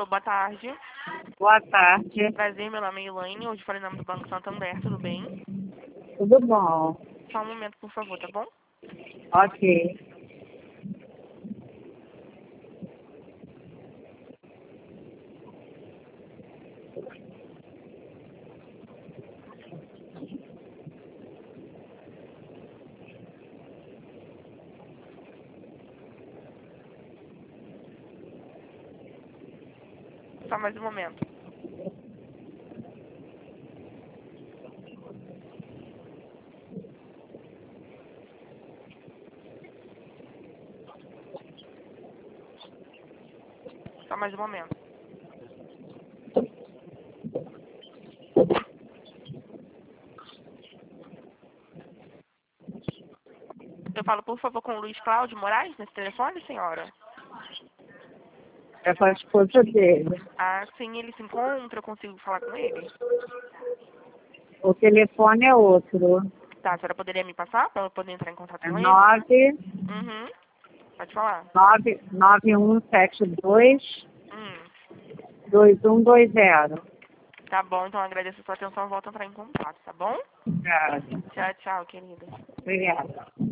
boa tarde. Boa tarde. Prazer, meu nome é Elaine, hoje falei em nome do Banco Santander, tudo bem? Tudo bom? Só um momento, por favor, tá bom? Ok. Só mais um momento. Só mais um momento. Eu falo, por favor, com o Luiz Cláudio Moraes nesse telefone, senhora? É com a esposa dele. Ah, sim, ele se encontra, eu consigo falar com ele? O telefone é outro. Tá, a senhora poderia me passar para eu poder entrar em contato É com ele? 9 Uhum, pode falar. 9172 Hum, 2120. tá bom, então agradeço a sua atenção, eu volto a entrar em contato, tá bom? Obrigada. Tchau, tchau, querida. Obrigada.